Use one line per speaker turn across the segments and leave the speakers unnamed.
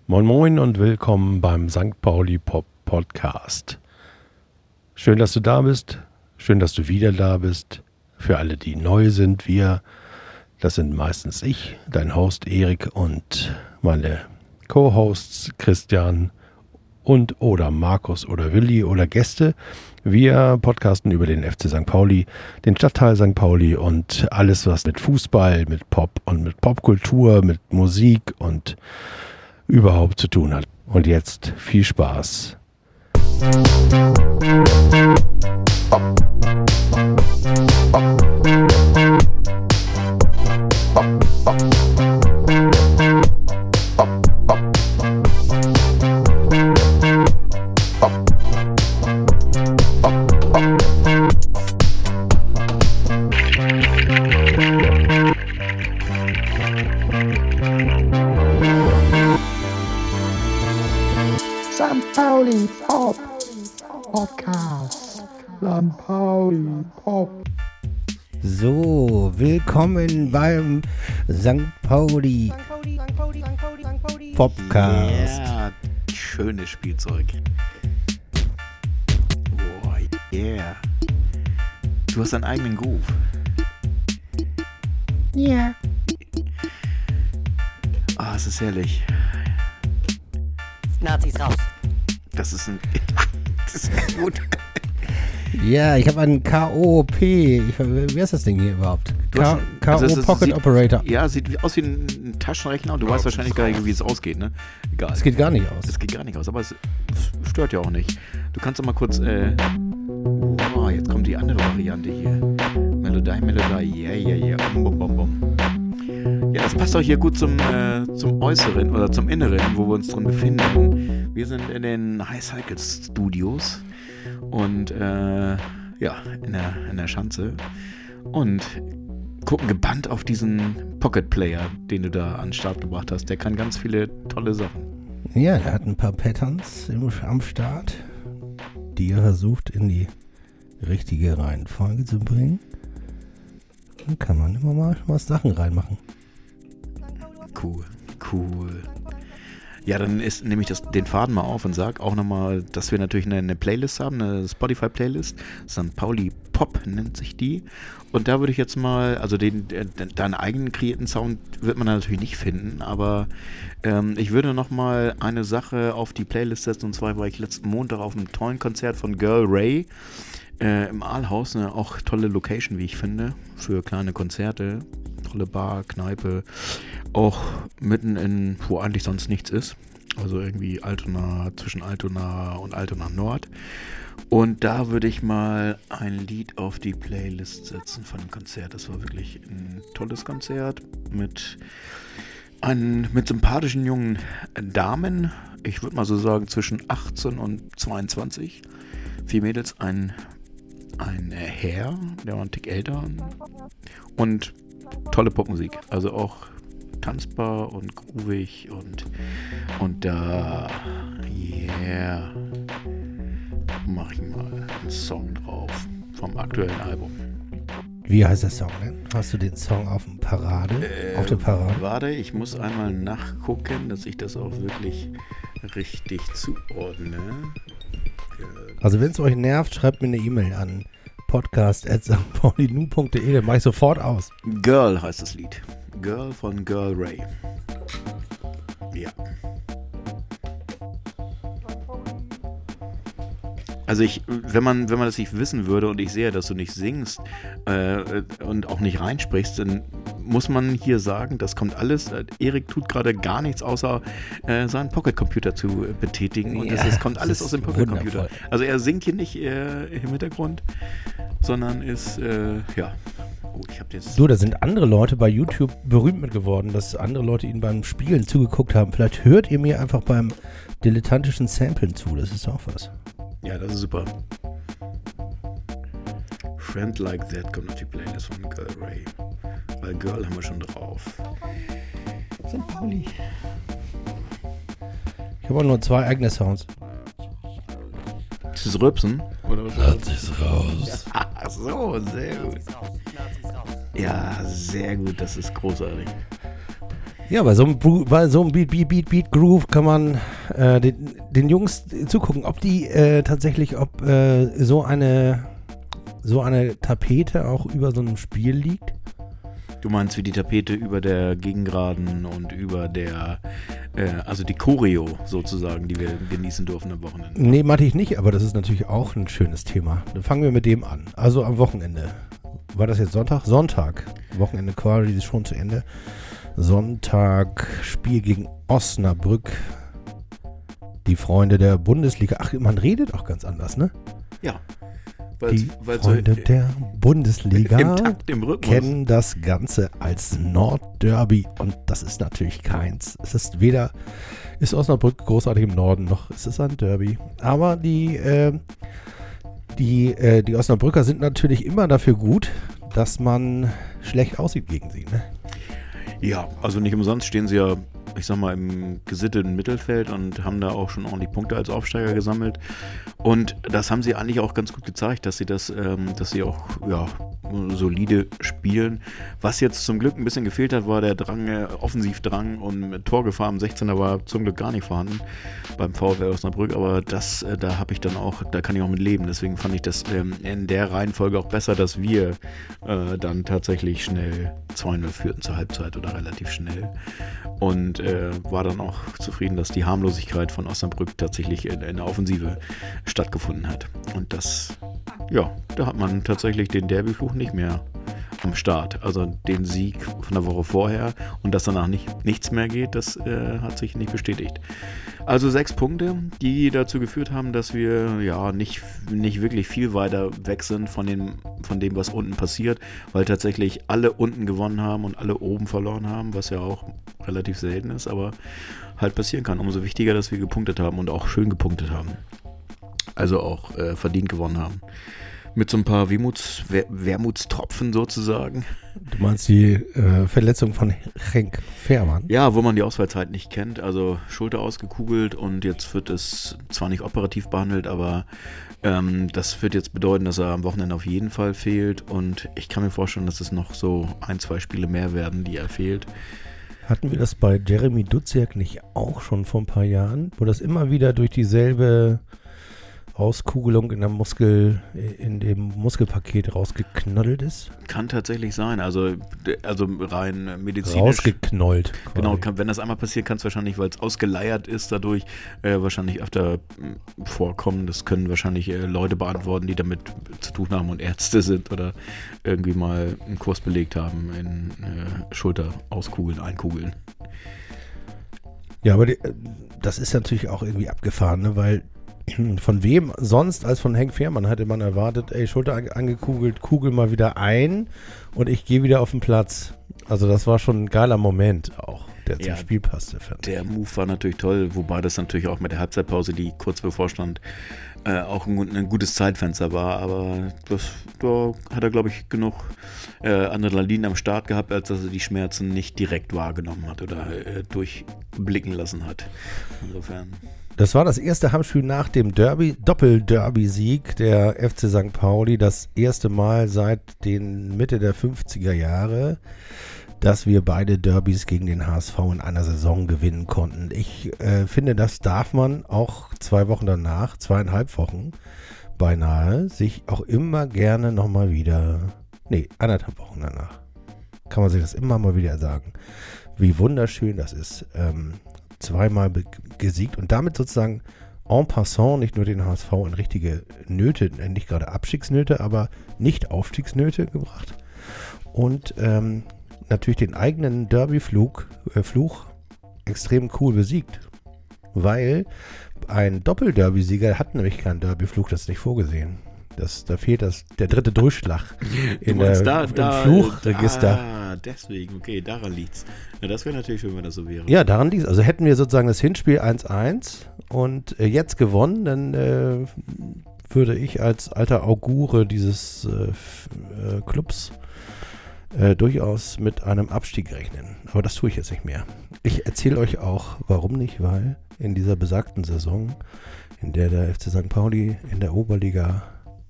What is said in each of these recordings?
Moin Moin und willkommen beim St. Pauli Pop Podcast. Schön, dass du da bist. Schön, dass du wieder da bist. Für alle, die neu sind, das sind meistens ich, dein Host Erik und meine Co-Hosts Christian und oder Markus oder Willi oder Gäste. Wir podcasten über den FC St. Pauli, den Stadtteil St. Pauli und alles, was mit Fußball, mit Pop und mit Popkultur, mit Musik und überhaupt zu tun hat. Und jetzt viel Spaß.
St. Pauli Pop Podcast. St. Pauli Pop.
So, willkommen beim St. Pauli Podcast.
Ja, schönes Spielzeug. Boah, yeah. Du hast deinen eigenen Groove.
Ja.
Ah, es ist herrlich.
Nazis raus.
Das ist gut.
Ja, ich habe einen KOP. Wie heißt das Ding hier überhaupt?
Also
Pocket Operator.
Ja, sieht aus wie ein Taschenrechner und du weißt wahrscheinlich gar nicht, wie es ausgeht, ne? Egal.
Es geht gar nicht aus.
Es geht gar nicht aus, aber es stört ja auch nicht. Du kannst doch mal kurz, jetzt kommt die andere Variante hier. Melodie, yeah, bum, bum, bum. Ja, das passt auch hier gut zum Äußeren oder zum Inneren, wo wir uns drin befinden. Wir sind in den High Cycle Studios und in der Schanze und gucken gebannt auf diesen Pocket Player, den du da an den Start gebracht hast. Der kann ganz viele tolle Sachen.
Ja, der hat ein paar Patterns am Start, die er versucht in die richtige Reihenfolge zu bringen. Dann kann man immer mal was Sachen reinmachen.
Cool. Ja, dann nehme ich den Faden mal auf und sage auch nochmal, dass wir natürlich eine Playlist haben, eine Spotify-Playlist. St. Pauli Pop nennt sich die. Und da würde ich jetzt mal, also deinen eigenen kreierten Sound wird man da natürlich nicht finden, aber ich würde nochmal eine Sache auf die Playlist setzen. Und zwar war ich letzten Montag auf einem tollen Konzert von Girl Ray im Aalhaus. Eine auch tolle Location, wie ich finde, für kleine Konzerte. Tolle Bar, Kneipe, auch mitten in, wo eigentlich sonst nichts ist. Also irgendwie Altona, zwischen Altona und Altona Nord. Und da würde ich mal ein Lied auf die Playlist setzen von dem Konzert. Das war wirklich ein tolles Konzert mit sympathischen jungen Damen. Ich würde mal so sagen zwischen 18 und 22. 4 Mädels, ein Herr, der war ein Tick älter. Und tolle Popmusik, also auch tanzbar und groovig und da, yeah, mache ich mal einen Song drauf vom aktuellen Album.
Wie heißt der Song denn? Hast du den Song auf der Parade?
Warte, ich muss einmal nachgucken, dass ich das auch wirklich richtig zuordne.
Also wenn es euch nervt, schreibt mir eine E-Mail an podcast@stpaulinu.de, dann mache ich sofort aus.
Girl heißt das Lied. Girl von Girl Ray. Ja. Also wenn man das nicht wissen würde und ich sehe, dass du nicht singst und auch nicht reinsprichst, dann muss man hier sagen, das kommt alles, Erik tut gerade gar nichts, außer seinen Pocket-Computer zu betätigen und es kommt alles aus dem Pocket-Computer. Also er singt hier nicht im Hintergrund, sondern ist, Oh, ich hab jetzt...
Du, da sind andere Leute bei YouTube berühmt mit geworden, dass andere Leute ihnen beim Spielen zugeguckt haben. Vielleicht hört ihr mir einfach beim dilettantischen Samplen zu, das ist auch was.
Ja, das ist super. Friend Like That kommt auf die Playlist von Girl Ray. Weil Girl haben wir schon drauf.
St. Pauli. Ich habe auch nur 2 eigene Sounds.
Ist das Rübsen? Oder was?
Nazis raus.
Ach so, sehr gut. Ja, sehr gut, das ist großartig.
Ja, bei so einem Beat Groove kann man den Jungs zugucken, ob die tatsächlich, so eine Tapete auch über so einem Spiel liegt.
Du meinst wie die Tapete über der Gegengraden und über der, also die Choreo sozusagen, die wir genießen durften am Wochenende?
Nee, meinte ich nicht, aber das ist natürlich auch ein schönes Thema. Dann fangen wir mit dem an. Also am Wochenende. War das jetzt Sonntag? Sonntag. Wochenende quasi ist schon zu Ende. Sonntag, Spiel gegen Osnabrück. Die Freunde der Bundesliga. Ach, man redet auch ganz anders, ne?
Ja.
Die Freunde der Bundesliga
im Takt, im Rhythmus
kennen das Ganze als Nordderby und das ist natürlich keins. Es ist ist Osnabrück großartig im Norden, noch ist es ein Derby. Aber die Osnabrücker sind natürlich immer dafür gut, dass man schlecht aussieht gegen sie, ne?
Ja, also nicht umsonst stehen sie ja, ich sag mal, im gesitteten Mittelfeld und haben da auch schon ordentlich Punkte als Aufsteiger gesammelt. Und das haben sie eigentlich auch ganz gut gezeigt, dass sie auch solide spielen. Was jetzt zum Glück ein bisschen gefehlt hat, war der Offensivdrang und Torgefahr am 16er war zum Glück gar nicht vorhanden beim VfL Osnabrück, aber da kann ich auch mit leben. Deswegen fand ich das in der Reihenfolge auch besser, dass wir dann tatsächlich schnell 2-0 führten zur Halbzeit oder relativ schnell. Und war dann auch zufrieden, dass die Harmlosigkeit von Osnabrück tatsächlich in der Offensive stattgefunden hat. Und da hat man tatsächlich den Derbyfluch nicht mehr am Start. Also den Sieg von der Woche vorher und dass danach nichts mehr geht, das hat sich nicht bestätigt. Also 6 Punkte, die dazu geführt haben, dass wir nicht wirklich viel weiter weg sind von dem, was unten passiert, weil tatsächlich alle unten gewonnen haben und alle oben verloren haben, was ja auch relativ selten ist, aber halt passieren kann. Umso wichtiger, dass wir gepunktet haben und auch schön gepunktet haben. Also auch verdient gewonnen haben. Mit so ein paar Wermutstropfen sozusagen.
Du meinst die Verletzung von Henk Fährmann?
Ja, wo man die Ausfallzeit nicht kennt. Also Schulter ausgekugelt und jetzt wird es zwar nicht operativ behandelt, aber das wird jetzt bedeuten, dass er am Wochenende auf jeden Fall fehlt. Und ich kann mir vorstellen, dass es noch so 1-2 Spiele mehr werden, die er fehlt.
Hatten wir das bei Jeremy Duziak nicht auch schon vor ein paar Jahren, wo das immer wieder durch dieselbe Auskugelung in dem Muskelpaket rausgeknoddelt ist?
Kann tatsächlich sein, also rein medizinisch.
Rausgeknollt.
Genau, wenn das einmal passiert, kann es wahrscheinlich, weil es ausgeleiert ist, dadurch wahrscheinlich öfter vorkommen. Das können wahrscheinlich Leute beantworten, die damit zu tun haben und Ärzte sind oder irgendwie mal einen Kurs belegt haben in Schulter auskugeln, einkugeln.
Ja, aber das ist natürlich auch irgendwie abgefahren, ne? Weil von wem sonst als von Henk Fährmann hätte man erwartet, Schulter angekugelt, Kugel mal wieder ein und ich gehe wieder auf den Platz. Also das war schon ein geiler Moment auch, der zum Spiel passte.
Der Move war natürlich toll, wobei das natürlich auch mit der Halbzeitpause, die kurz bevorstand, auch ein gutes Zeitfenster war, aber da hat er, glaube ich, genug Adrenalin am Start gehabt, als dass er die Schmerzen nicht direkt wahrgenommen hat oder durchblicken lassen hat. Insofern.
Das war das erste Heimspiel nach dem Doppel-Derby-Sieg der FC St. Pauli. Das erste Mal seit den Mitte der 50er Jahre, dass wir beide Derbys gegen den HSV in einer Saison gewinnen konnten. Ich finde, das darf man auch 2 Wochen danach, 2,5 Wochen beinahe, sich auch immer gerne nochmal wieder, 1,5 Wochen danach, kann man sich das immer mal wieder sagen, wie wunderschön das ist. Zweimal gesiegt und damit sozusagen en passant nicht nur den HSV in richtige Nöte, nicht gerade Abstiegsnöte, aber nicht Aufstiegsnöte gebracht und natürlich den eigenen Derby-Fluch extrem cool besiegt, weil ein Doppel-Derby-Sieger hat nämlich keinen Derby-Fluch, das ist nicht vorgesehen. Da fehlt der dritte Durchschlag im Fluchregister.
Deswegen, okay, daran liegt's. Ja, das wäre natürlich schön, wenn das so wäre.
Ja, daran liegt's. Also hätten wir sozusagen das Hinspiel 1-1 und jetzt gewonnen, dann würde ich als alter Augure dieses Clubs durchaus mit einem Abstieg rechnen. Aber das tue ich jetzt nicht mehr. Ich erzähle euch auch, warum nicht, weil in dieser besagten Saison, in der der FC St. Pauli in der Oberliga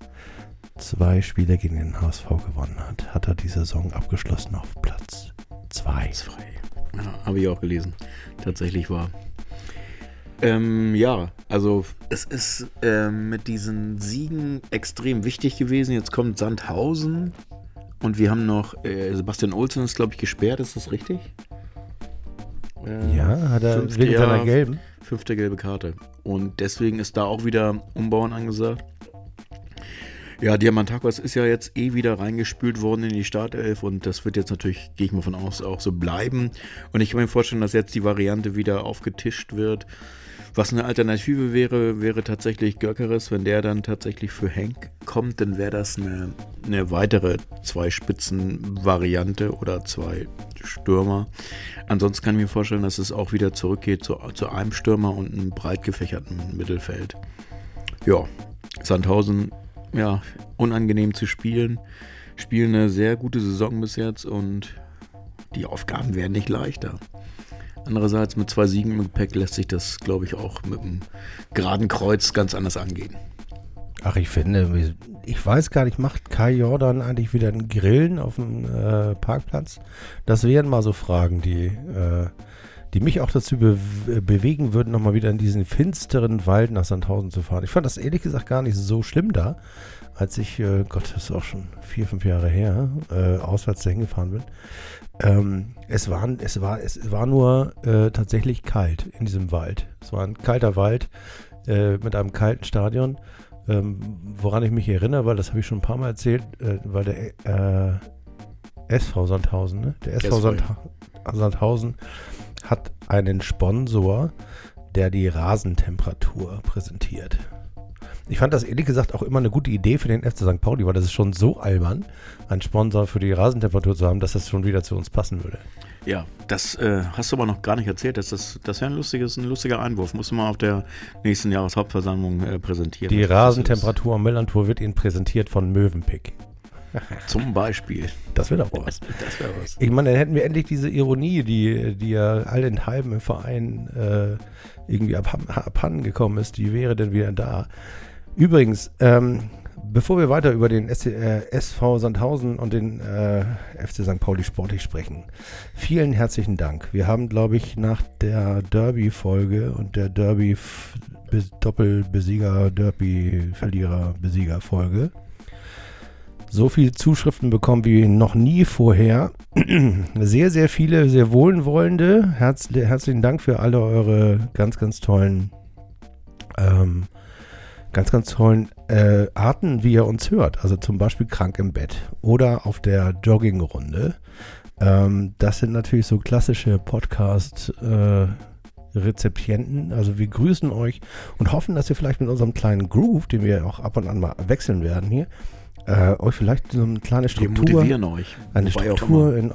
2 Spiele gegen den HSV gewonnen hat er die Saison abgeschlossen auf Platz 2.
Ja, habe ich auch gelesen. Tatsächlich war. Ja, also es ist mit diesen Siegen extrem wichtig gewesen. Jetzt kommt Sandhausen und wir haben noch Sebastian Olsen ist, glaube ich, gesperrt. Ist das richtig?
Ja, hat er wegen seiner gelben.
5. gelbe Karte. Und deswegen ist da auch wieder Umbauen angesagt. Ja, Diamantakos ist ja jetzt wieder reingespült worden in die Startelf und das wird jetzt natürlich, gehe ich mal von aus, auch so bleiben. Und ich kann mir vorstellen, dass jetzt die Variante wieder aufgetischt wird. Was eine Alternative wäre tatsächlich Gyökeres. Wenn der dann tatsächlich für Henk kommt, dann wäre das eine weitere 2-Spitzen-Variante oder 2 Stürmer. Ansonsten kann ich mir vorstellen, dass es auch wieder zurückgeht zu einem Stürmer und einem breit gefächerten Mittelfeld. Ja, Sandhausen, ja, unangenehm zu spielen. Spielen eine sehr gute Saison bis jetzt und die Aufgaben werden nicht leichter. Andererseits mit 2 Siegen im Gepäck lässt sich das, glaube ich, auch mit einem geraden Kreuz ganz anders angehen.
Ach, ich finde, ich weiß gar nicht, macht Kai Jordan eigentlich wieder ein Grillen auf dem Parkplatz? Das wären mal so Fragen, die mich auch dazu bewegen würden, nochmal wieder in diesen finsteren Wald nach Sandhausen zu fahren. Ich fand das ehrlich gesagt gar nicht so schlimm da, als ich, Gott, das ist auch schon 4-5 Jahre her, auswärts dahin gefahren bin. Es war nur tatsächlich kalt in diesem Wald. Es war ein kalter Wald mit einem kalten Stadion. Woran ich mich erinnere, weil das habe ich schon ein paar Mal erzählt, weil der SV Sandhausen, ne? Der SV Sandhausen hat einen Sponsor, der die Rasentemperatur präsentiert. Ich fand das ehrlich gesagt auch immer eine gute Idee für den FC St. Pauli, weil das ist schon so albern, einen Sponsor für die Rasentemperatur zu haben, dass das schon wieder zu uns passen würde.
Ja, das hast du aber noch gar nicht erzählt. Das wäre ein lustiger Einwurf. Musst du mal auf der nächsten Jahreshauptversammlung präsentieren.
Die Rasentemperatur am Millantor wird Ihnen präsentiert von Mövenpick.
Zum Beispiel.
Das wäre doch was.
Das wäre was.
Ich meine, dann hätten wir endlich diese Ironie, die ja allenthalben im Verein irgendwie abhanden gekommen ist, die wäre dann wieder da. Übrigens, bevor wir weiter über den SV Sandhausen und den FC St. Pauli sportlich sprechen, vielen herzlichen Dank. Wir haben, glaube ich, nach der Derby-Folge und der Doppelbesieger, Derby-Verlierer-Besieger-Folge so viele Zuschriften bekommen wie noch nie vorher. Sehr, sehr viele, sehr wohlwollende. Herzlichen Dank für alle eure ganz, ganz tollen Arten, wie ihr uns hört. Also zum Beispiel krank im Bett oder auf der Joggingrunde. Das sind natürlich so klassische Podcast-Rezipienten. Also wir grüßen euch und hoffen, dass ihr vielleicht mit unserem kleinen Groove, den wir auch ab und an mal wechseln werden hier, euch vielleicht so eine kleine Struktur,
wir motivieren euch.
Eine Struktur in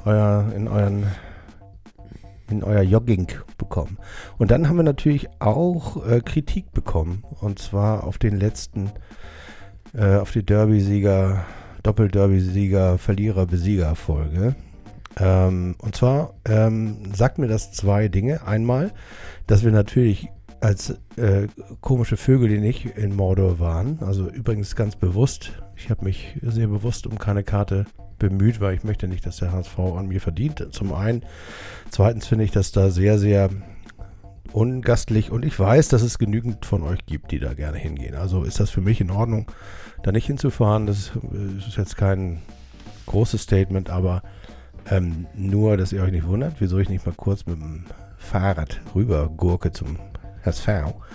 euer Jogging bekommen. Und dann haben wir natürlich auch Kritik bekommen. Und zwar auf den letzten, auf die Derby-Sieger, Doppel-Derby-Sieger, Verlierer-Besieger-Folge. Und zwar sagt mir das 2 Dinge. Einmal, dass wir natürlich als komische Vögel, die nicht in Mordor waren, also übrigens ganz bewusst, ich habe mich sehr bewusst um keine Karte bemüht, weil ich möchte nicht, dass der HSV an mir verdient. Zum einen. Zweitens finde ich das da sehr, sehr ungastlich und ich weiß, dass es genügend von euch gibt, die da gerne hingehen. Also ist das für mich in Ordnung, da nicht hinzufahren. Das ist jetzt kein großes Statement, aber nur, dass ihr euch nicht wundert, wieso ich nicht mal kurz mit dem Fahrrad rüber gurke zum HSV.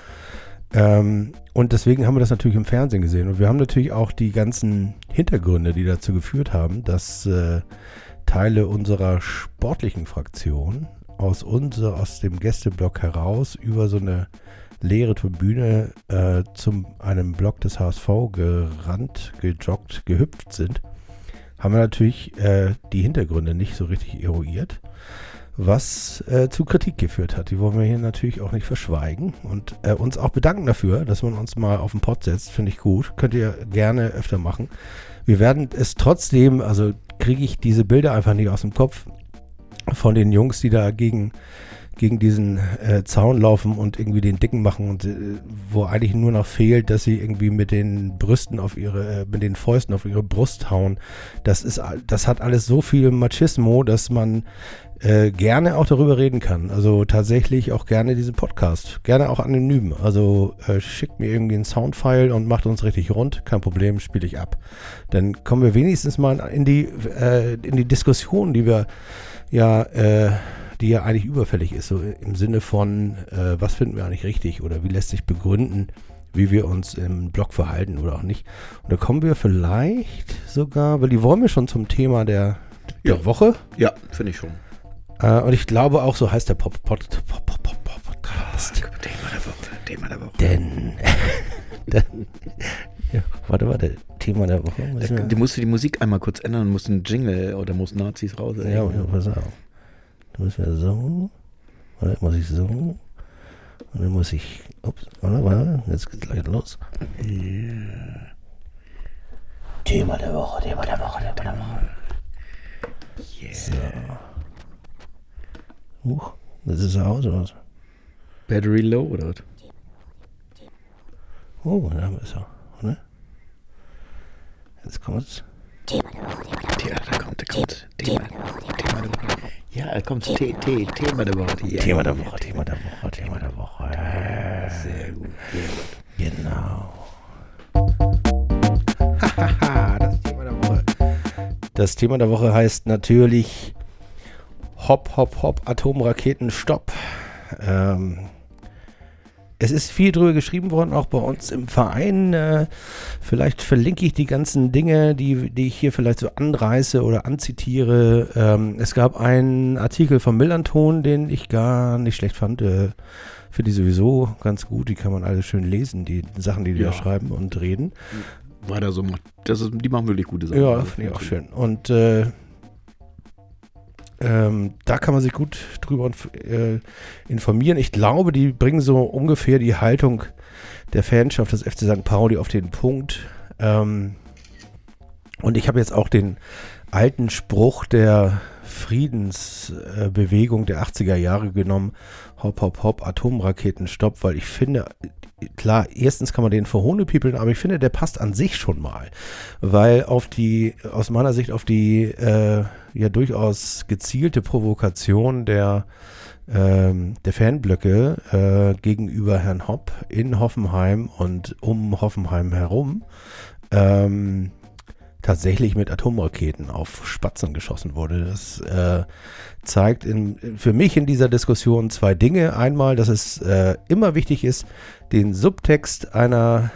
Und deswegen haben wir das natürlich im Fernsehen gesehen. Und wir haben natürlich auch die ganzen Hintergründe, die dazu geführt haben, dass Teile unserer sportlichen Fraktion aus dem Gästeblock heraus über so eine leere Tribüne zu einem Block des HSV gerannt, gejoggt, gehüpft sind, haben wir natürlich die Hintergründe nicht so richtig eruiert, was zu Kritik geführt hat. Die wollen wir hier natürlich auch nicht verschweigen und uns auch bedanken dafür, dass man uns mal auf den Pott setzt. Finde ich gut. Könnt ihr gerne öfter machen. Wir werden es trotzdem, also kriege ich diese Bilder einfach nicht aus dem Kopf von den Jungs, die da gegen gegen diesen Zaun laufen und irgendwie den Dicken machen und wo eigentlich nur noch fehlt, dass sie irgendwie mit den mit den Fäusten auf ihre Brust hauen. Das hat alles so viel Machismo, dass man gerne auch darüber reden kann. Also tatsächlich auch gerne diesen Podcast. Gerne auch anonym. Also schickt mir irgendwie einen Soundfile und macht uns richtig rund. Kein Problem, spiele ich ab. Dann kommen wir wenigstens mal in die Diskussion, die ja eigentlich überfällig ist. So im Sinne von, was finden wir eigentlich richtig oder wie lässt sich begründen, wie wir uns im Blog verhalten oder auch nicht. Und da kommen wir vielleicht sogar, weil die wollen wir schon zum Thema der Woche.
Ja, finde ich schon.
Und ich glaube auch, so heißt der Podcast.
Thema der Woche.
Denn ja, warte, Thema der Woche.
Du musst die Musik einmal kurz ändern, musst einen Jingle oder musst Nazis raus.
Ja, pass auf. Du musst ja so. Warte, muss ich so. Und dann muss ich. Ups, warte, jetzt geht's gleich los.
Yeah.
Thema der Woche.
Yeah.
So. Das ist aus oder was?
Battery low oder was?
Oh, da haben wir es auch, oder? Jetzt kommt's.
Ja, da kommt. Thema der Woche. Ja, da kommt Thema der Woche. Ja.
Thema der Woche.
Sehr gut.
Genau. Hahaha, das Thema der Woche. Das Thema der Woche heißt natürlich Hopp, Atomraketen, Stopp. Es ist viel drüber geschrieben worden, auch bei uns im Verein. Vielleicht verlinke ich die ganzen Dinge, die ich hier vielleicht so anreiße oder anzitiere. Es gab einen Artikel von Millanton, den ich gar nicht schlecht fand. Finde die sowieso ganz gut. Die kann man alle schön lesen, die Sachen, die da schreiben und reden.
Weiter so. Die machen wirklich gute Sachen.
Ja, finde ich auch schön. Und da kann man sich gut drüber informieren. Ich glaube, die bringen so ungefähr die Haltung der Fanschaft des FC St. Pauli auf den Punkt. Und ich habe jetzt auch den alten Spruch der Friedensbewegung der 80er Jahre genommen. Hopp, Atomraketen, Stopp, weil ich finde, klar, erstens kann man den verhohnepiepeln, aber ich finde, der passt an sich schon mal, weil aus meiner Sicht auf die ja durchaus gezielte Provokation der Fanblöcke gegenüber Herrn Hopp in Hoffenheim und um Hoffenheim herum tatsächlich mit Atomraketen auf Spatzen geschossen wurde. Das zeigt für mich in dieser Diskussion zwei Dinge. Einmal, dass es immer wichtig ist, den Subtext einer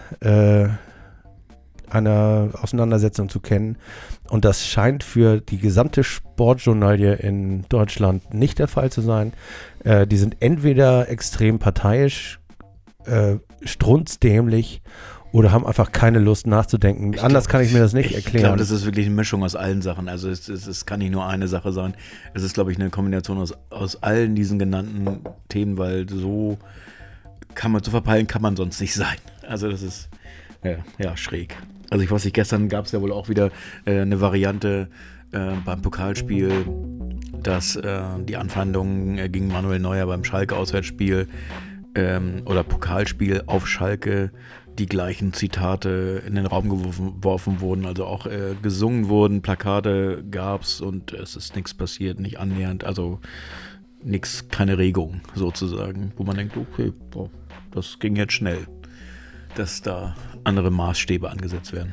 Auseinandersetzung zu kennen. Und das scheint für die gesamte Sportjournalie in Deutschland nicht der Fall zu sein. Die sind entweder extrem parteiisch, strunzdämlich oder haben einfach keine Lust nachzudenken. Anders kann ich mir das nicht erklären.
Ich glaube, das ist wirklich eine Mischung aus allen Sachen. Also es kann nicht nur eine Sache sein. Es ist, glaube ich, eine Kombination aus allen diesen genannten Themen, weil so verpeilen kann man sonst nicht sein. Also das ist ja schräg. Also ich weiß nicht, gestern gab es ja wohl auch wieder eine Variante beim Pokalspiel, dass die Anfeindungen gegen Manuel Neuer beim Schalke-Auswärtsspiel oder Pokalspiel auf Schalke die gleichen Zitate in den Raum geworfen wurden, also auch gesungen wurden, Plakate gab's und es ist nichts passiert, nicht annähernd, also keine Regung sozusagen, wo man denkt, okay, boah, das ging jetzt schnell, dass da andere Maßstäbe angesetzt werden.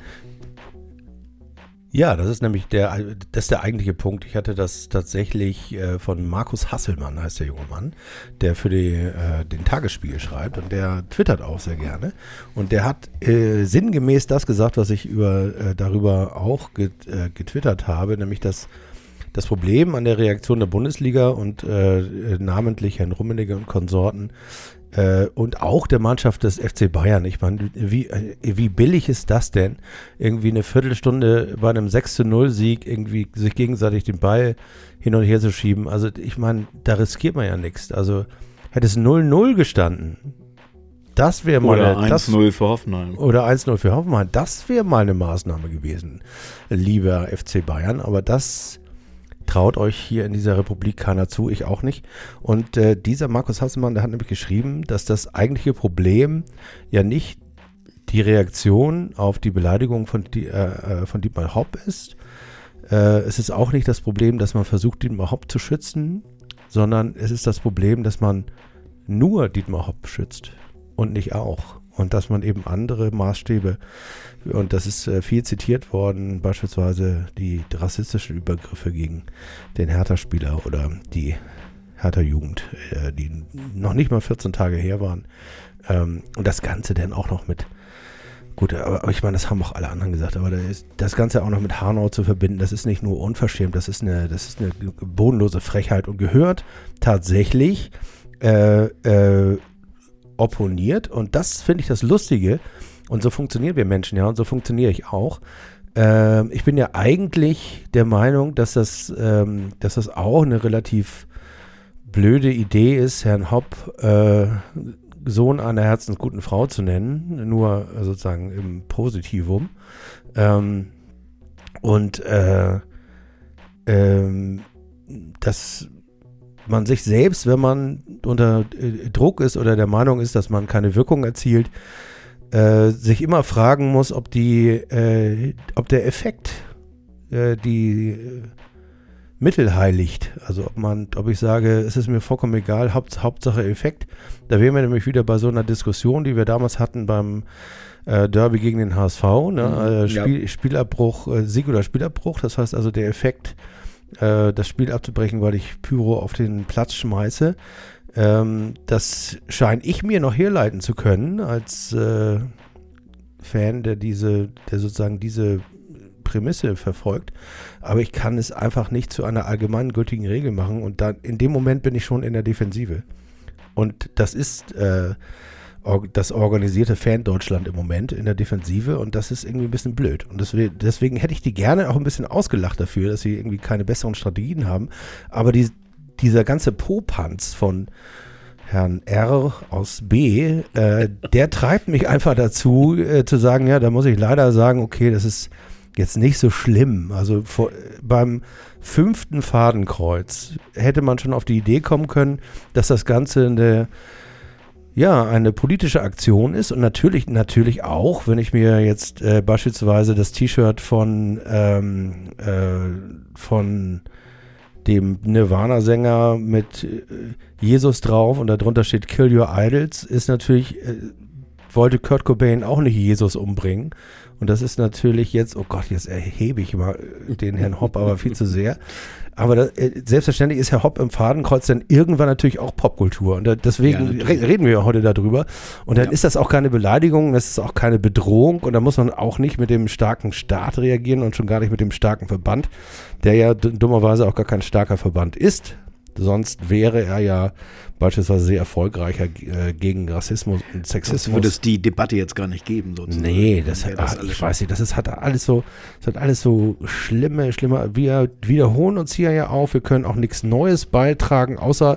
Ja, das ist nämlich der eigentliche Punkt. Ich hatte das tatsächlich von Markus Hasselmann, heißt der junge Mann, der für den Tagesspiegel schreibt und der twittert auch sehr gerne. Und der hat sinngemäß das gesagt, was ich darüber auch getwittert habe, nämlich dass das Problem an der Reaktion der Bundesliga und namentlich Herrn Rummenigge und Konsorten und auch der Mannschaft des FC Bayern. Ich meine, wie billig ist das denn, irgendwie eine Viertelstunde bei einem 6-0-Sieg irgendwie sich gegenseitig den Ball hin und her zu schieben? Also ich meine, da riskiert man ja nichts. Also hätte es 0-0 gestanden, das wäre mal...
Oder 1-0 für Hoffenheim.
Oder 1-0 für Hoffenheim. Das wäre mal eine Maßnahme gewesen, lieber FC Bayern. Aber das traut euch hier in dieser Republik keiner zu, ich auch nicht. Und dieser Markus Hasselmann, der hat nämlich geschrieben, dass das eigentliche Problem ja nicht die Reaktion auf die Beleidigung von Dietmar Hopp ist. Es ist auch nicht das Problem, dass man versucht, Dietmar Hopp zu schützen, sondern es ist das Problem, dass man nur Dietmar Hopp schützt und nicht auch. Und dass man eben andere Maßstäbe, und das ist viel zitiert worden, beispielsweise die rassistischen Übergriffe gegen den Hertha-Spieler oder die Hertha-Jugend, die noch nicht mal 14 Tage her waren. Und das Ganze dann auch noch mit, gut, aber ich meine, das haben auch alle anderen gesagt, aber das Ganze auch noch mit Hanau zu verbinden, das ist nicht nur unverschämt, das ist eine bodenlose Frechheit und gehört tatsächlich opponiert, und das finde ich das Lustige, und so funktionieren wir Menschen ja, und so funktioniere ich auch. Ich bin ja eigentlich der Meinung, dass das auch eine relativ blöde Idee ist, Herrn Hopp Sohn einer herzensguten Frau zu nennen, nur sozusagen im Positivum. Dass man sich selbst, wenn man unter Druck ist oder der Meinung ist, dass man keine Wirkung erzielt, sich immer fragen muss, ob der Effekt die Mittel heiligt. Also ob ich sage, es ist mir vollkommen egal, Hauptsache Effekt. Da wären wir nämlich wieder bei so einer Diskussion, die wir damals hatten beim Derby gegen den HSV. Ne? Spielabbruch, Sieg oder Spielabbruch. Das heißt also der Effekt, das Spiel abzubrechen, weil ich Pyro auf den Platz schmeiße. Das scheine ich mir noch herleiten zu können als Fan, der sozusagen diese Prämisse verfolgt, aber ich kann es einfach nicht zu einer allgemeingültigen Regel machen, und dann in dem Moment bin ich schon in der Defensive. Und das ist das organisierte Fan-Deutschland im Moment in der Defensive, und das ist irgendwie ein bisschen blöd. Und deswegen hätte ich die gerne auch ein bisschen ausgelacht dafür, dass sie irgendwie keine besseren Strategien haben, aber dieser ganze Popanz von Herrn R. aus B., der treibt mich einfach dazu, zu sagen, ja, da muss ich leider sagen, okay, das ist jetzt nicht so schlimm. Also beim 5. Fadenkreuz hätte man schon auf die Idee kommen können, dass das Ganze eine politische Aktion ist, und natürlich auch, wenn ich mir jetzt beispielsweise das T-Shirt von dem Nirvana-Sänger mit Jesus drauf und darunter steht Kill Your Idols, ist natürlich, wollte Kurt Cobain auch nicht Jesus umbringen. Und das ist natürlich jetzt, oh Gott, jetzt erhebe ich mal den Herrn Hopp aber viel zu sehr. Aber selbstverständlich ist Herr Hopp im Fadenkreuz dann irgendwann natürlich auch Popkultur. Und deswegen reden wir ja heute darüber. Und dann ist das auch keine Beleidigung, das ist auch keine Bedrohung. Und da muss man auch nicht mit dem starken Staat reagieren und schon gar nicht mit dem starken Verband, der ja dummerweise auch gar kein starker Verband ist. Sonst wäre er ja beispielsweise sehr erfolgreicher gegen Rassismus und Sexismus.
Das würde es die Debatte jetzt gar nicht geben, sozusagen.
Nee, ich weiß nicht, das hat alles so schlimme, wir wiederholen uns hier ja auf, wir können auch nichts Neues beitragen, außer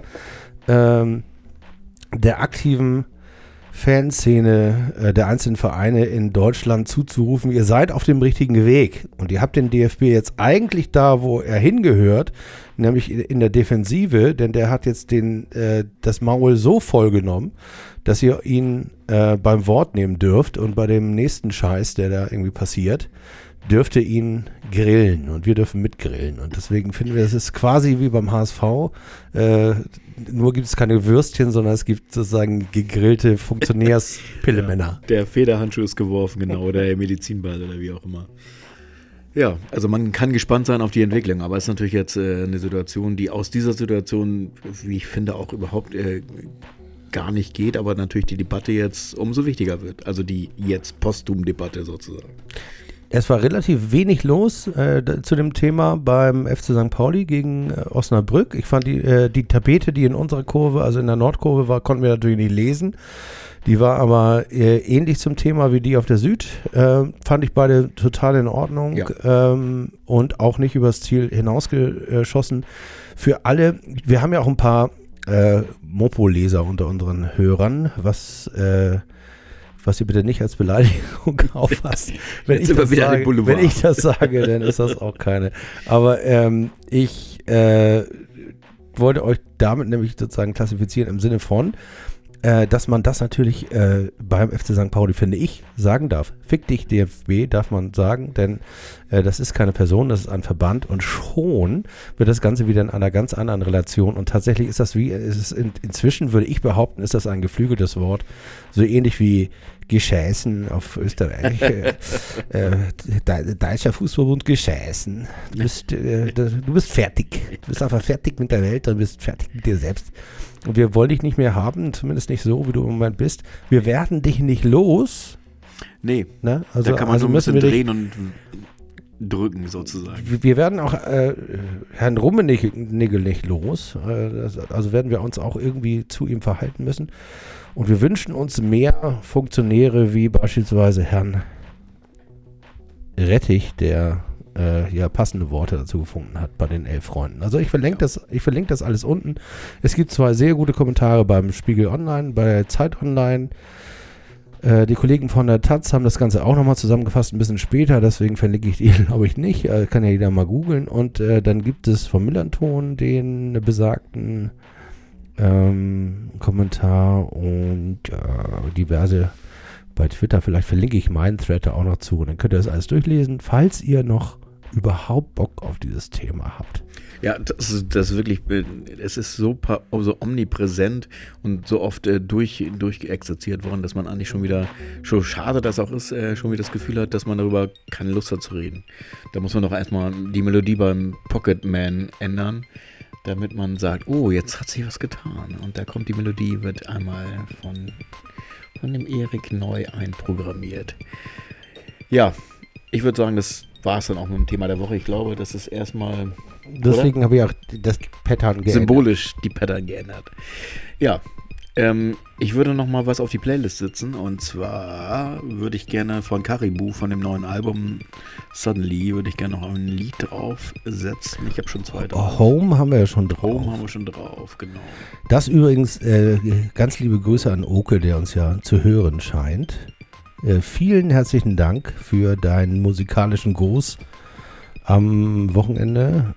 der aktiven Fanszene der einzelnen Vereine in Deutschland zuzurufen, ihr seid auf dem richtigen Weg und ihr habt den DFB jetzt eigentlich da, wo er hingehört, nämlich in der Defensive, denn der hat jetzt das Maul so voll genommen, dass ihr ihn beim Wort nehmen dürft, und bei dem nächsten Scheiß, der da irgendwie passiert, dürft ihr ihn grillen und wir dürfen mitgrillen, und deswegen finden wir, es ist quasi wie beim HSV, nur gibt es keine Würstchen, sondern es gibt sozusagen gegrillte Funktionärspillemänner.
Der Federhandschuh ist geworfen, genau, oder der Medizinball oder wie auch immer. Ja, also man kann gespannt sein auf die Entwicklung, aber es ist natürlich jetzt eine Situation, die aus dieser Situation, wie ich finde, auch überhaupt gar nicht geht, aber natürlich die Debatte jetzt umso wichtiger wird. Also die jetzt Postum-Debatte sozusagen.
Es war relativ wenig los zu dem Thema beim FC St. Pauli gegen Osnabrück. Ich fand die Tapete, die in unserer Kurve, also in der Nordkurve war, konnten wir natürlich nicht lesen. Die war aber ähnlich zum Thema wie die auf der Süd. Fand ich beide total in Ordnung, ja. Und auch nicht übers Ziel hinausgeschossen. Für alle, wir haben ja auch ein paar Mopo-Leser unter unseren Hörern, was was ihr bitte nicht als Beleidigung auffasst. Wenn
Jetzt sind wir wieder an dem Boulevard.
wenn ich das sage, dann ist das auch keine. Aber ich wollte euch damit nämlich sozusagen klassifizieren im Sinne von, dass man das natürlich beim FC St. Pauli, finde ich, sagen darf. Fick dich DFB, darf man sagen, denn das ist keine Person, das ist ein Verband und schon wird das Ganze wieder in einer ganz anderen Relation und tatsächlich ist das inzwischen würde ich behaupten, ist das ein geflügeltes Wort, so ähnlich wie gescheißen auf Österreich. Deutscher Fußballbund gescheißen. Du bist fertig. Du bist einfach fertig mit der Welt und bist fertig mit dir selbst. Und wir wollen dich nicht mehr haben, zumindest nicht so, wie du im Moment bist. Wir werden dich nicht los.
Nee,
Ne? Also,
da kann man so ein
müssen
bisschen
wir
drehen und drücken sozusagen.
Wir werden auch Herrn Rummenigge nicht los. Also werden wir uns auch irgendwie zu ihm verhalten müssen. Und wir wünschen uns mehr Funktionäre wie beispielsweise Herrn Rettich, der ja passende Worte dazu gefunden hat bei den 11 Freunden. Also ich verlinke das alles unten. Es gibt 2 sehr gute Kommentare beim Spiegel Online, bei Zeit Online. Die Kollegen von der Taz haben das Ganze auch nochmal zusammengefasst, ein bisschen später, deswegen verlinke ich die, glaube ich, nicht. Kann ja jeder mal googeln. Und dann gibt es vom Millanton den besagten Kommentar und diverse bei Twitter. Vielleicht verlinke ich meinen Thread da auch noch zu und dann könnt ihr das alles durchlesen, falls ihr noch überhaupt Bock auf dieses Thema habt.
Ja, das ist wirklich, es ist so omnipräsent und so oft durchexerziert worden, dass man eigentlich schon schade das auch ist, schon wieder das Gefühl hat, dass man darüber keine Lust hat zu reden. Da muss man doch erstmal die Melodie beim Pocketman ändern, damit man sagt, oh, jetzt hat sich was getan. Und da kommt die Melodie, wird einmal von dem Erik neu einprogrammiert. Ja, ich würde sagen, das war es dann auch mit dem Thema der Woche. Ich glaube, das ist erstmal...
Deswegen habe ich auch das Pattern geändert.
Symbolisch die Pattern geändert. Ja, ich würde noch mal was auf die Playlist setzen. Und zwar würde ich gerne von Caribou, von dem neuen Album Suddenly, würde ich gerne noch ein Lied draufsetzen. Ich habe schon 2 drauf.
Home haben wir ja schon drauf.
Home haben wir schon drauf, genau.
Das übrigens, ganz liebe Grüße an Oke, der uns ja zu hören scheint. Vielen herzlichen Dank für deinen musikalischen Gruß am Wochenende.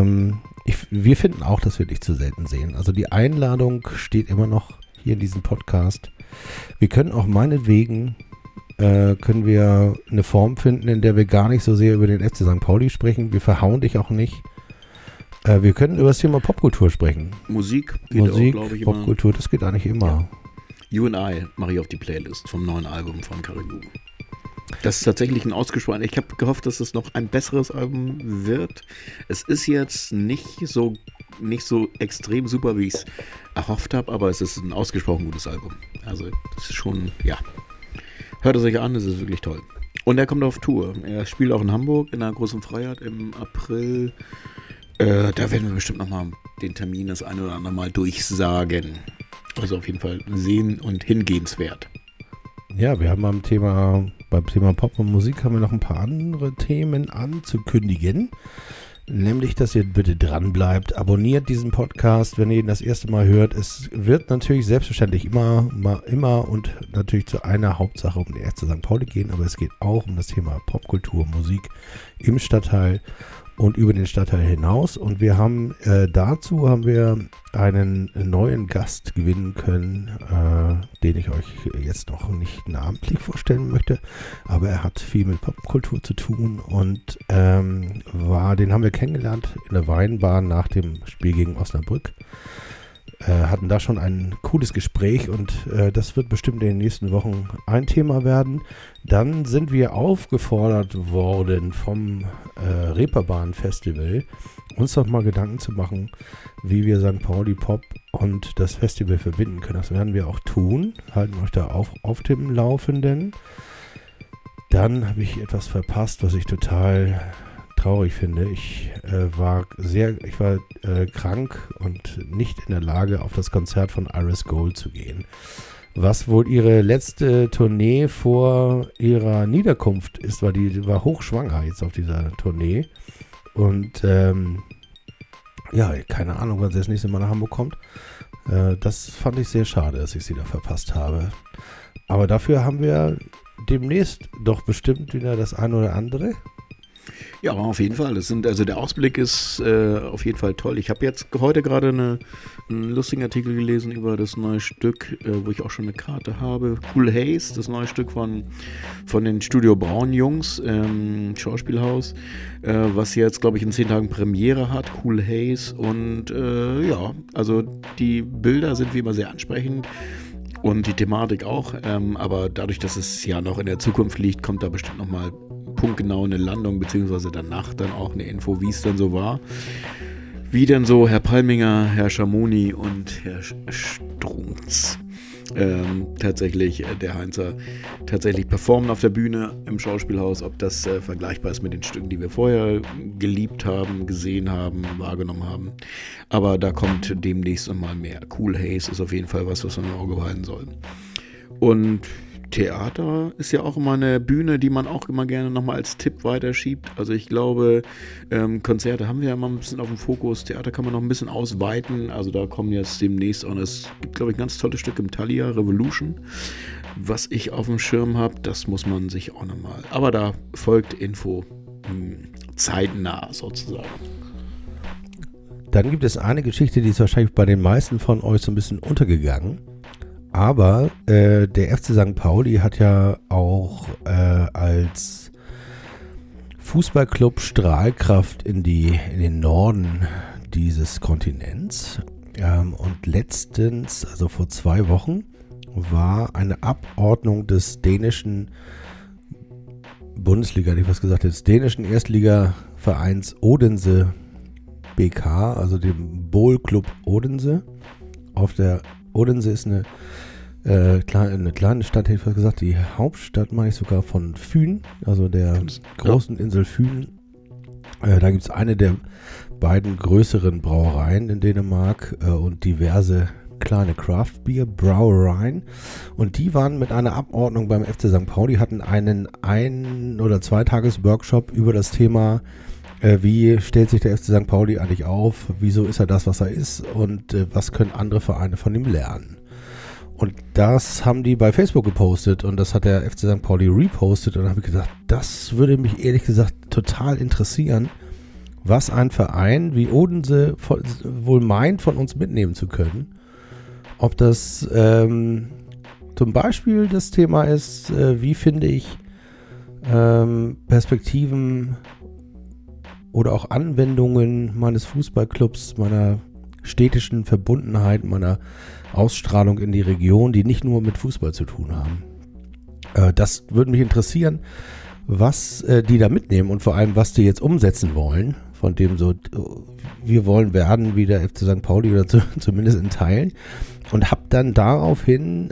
Wir finden auch, dass wir dich zu selten sehen. Also die Einladung steht immer noch hier in diesem Podcast. Wir können auch meinetwegen können wir eine Form finden, in der wir gar nicht so sehr über den FC St. Pauli sprechen. Wir verhauen dich auch nicht. Wir können über das Thema Popkultur sprechen.
Musik geht auch, glaube ich,
Popkultur, das geht eigentlich immer.
Ja. You and I mache ich auf die Playlist vom neuen Album von Caribou. Das ist tatsächlich ein ausgesprochen. Ich habe gehofft, dass es noch ein besseres Album wird. Es ist jetzt nicht so extrem super, wie ich es erhofft habe, aber es ist ein ausgesprochen gutes Album. Also das ist schon, ja. Hört es euch an, es ist wirklich toll. Und er kommt auf Tour. Er spielt auch in Hamburg in der Großen Freiheit im April. Da werden wir bestimmt nochmal den Termin das eine oder andere Mal durchsagen. Also auf jeden Fall sehen und hingehenswert.
Ja, wir haben beim Thema Pop und Musik haben wir noch ein paar andere Themen anzukündigen. Nämlich, dass ihr bitte dran bleibt. Abonniert diesen Podcast, wenn ihr ihn das erste Mal hört. Es wird natürlich selbstverständlich immer und natürlich zu einer Hauptsache um den FC St. Pauli gehen, aber es geht auch um das Thema Popkultur, Musik im Stadtteil und über den Stadtteil hinaus. Und wir haben dazu einen neuen Gast gewinnen können, den ich euch jetzt noch nicht namentlich vorstellen möchte, aber er hat viel mit Popkultur zu tun und den haben wir kennengelernt in der Weinbahn nach dem Spiel gegen Osnabrück. Hatten da schon ein cooles Gespräch und das wird bestimmt in den nächsten Wochen ein Thema werden. Dann sind wir aufgefordert worden vom Reeperbahn Festival, uns doch mal Gedanken zu machen, wie wir St. Pauli Pop und das Festival verbinden können. Das werden wir auch tun, halten euch da auf dem Laufenden. Dann habe ich etwas verpasst, was ich total traurig finde. Ich war krank und nicht in der Lage, auf das Konzert von Iris Gold zu gehen. Was wohl ihre letzte Tournee vor ihrer Niederkunft ist, weil die war hochschwanger jetzt auf dieser Tournee. Und keine Ahnung, wann sie das nächste Mal nach Hamburg kommt. Das fand ich sehr schade, dass ich sie da verpasst habe. Aber dafür haben wir demnächst doch bestimmt wieder das eine oder andere.
Ja, auf jeden Fall. Also der Ausblick ist auf jeden Fall toll. Ich habe jetzt heute gerade einen lustigen Artikel gelesen über das neue Stück, wo ich auch schon eine Karte habe. Cool Haze, das neue Stück von den Studio Braun Jungs, Schauspielhaus, was jetzt, glaube ich, in 10 Tagen Premiere hat. Cool Haze. Und ja, also die Bilder sind wie immer sehr ansprechend. Und die Thematik auch. Aber dadurch, dass es ja noch in der Zukunft liegt, kommt da bestimmt nochmal punktgenau eine Landung, beziehungsweise danach dann auch eine Info, wie es dann so war. Wie denn so Herr Palminger, Herr Schamoni und Herr Strunz tatsächlich, der Heinzer, tatsächlich performen auf der Bühne im Schauspielhaus. Ob das vergleichbar ist mit den Stücken, die wir vorher geliebt haben, gesehen haben, wahrgenommen haben. Aber da kommt demnächst nochmal mehr. Cool Haze ist auf jeden Fall was man im Auge behalten soll. Und Theater ist ja auch immer eine Bühne, die man auch immer gerne nochmal als Tipp weiterschiebt. Also ich glaube, Konzerte haben wir ja immer ein bisschen auf dem Fokus. Theater kann man noch ein bisschen ausweiten. Also da kommen jetzt demnächst auch, es gibt, glaube ich, ein ganz tolles Stück im Thalia, Revolution, was ich auf dem Schirm habe. Das muss man sich auch nochmal. Aber da folgt Info zeitnah sozusagen.
Dann gibt es eine Geschichte, die ist wahrscheinlich bei den meisten von euch so ein bisschen untergegangen. Aber der FC St. Pauli hat ja auch als Fußballclub Strahlkraft in den Norden dieses Kontinents. Und letztens, also vor 2 Wochen, war eine Abordnung des dänischen Bundesliga, des dänischen Erstligavereins Odense BK, also dem Bowl-Club Odense. Auf der Odense ist eine kleine Stadt, hätte ich fast gesagt, die Hauptstadt, meine ich sogar, von Fyn, also der großen Insel Fyn. Da gibt es eine der beiden größeren Brauereien in Dänemark und diverse kleine Craft-Bier-Brauereien. Und die waren mit einer Abordnung beim FC St. Pauli, hatten einen 1- oder 2-Tages-Workshop über das Thema, wie stellt sich der FC St. Pauli eigentlich auf, wieso ist er das, was er ist und was können andere Vereine von ihm lernen. Und das haben die bei Facebook gepostet und das hat der FC St. Pauli repostet und da habe ich gedacht, das würde mich ehrlich gesagt total interessieren, was ein Verein wie Odense wohl meint, von uns mitnehmen zu können. Ob das zum Beispiel das Thema ist, wie finde ich Perspektiven oder auch Anwendungen meines Fußballclubs, meiner städtischen Verbundenheit, meiner Ausstrahlung in die Region, die nicht nur mit Fußball zu tun haben. Das würde mich interessieren, was die da mitnehmen und vor allem, was die jetzt umsetzen wollen, von dem so, wir wollen werden wie der FC St. Pauli oder zumindest in Teilen, und habe dann daraufhin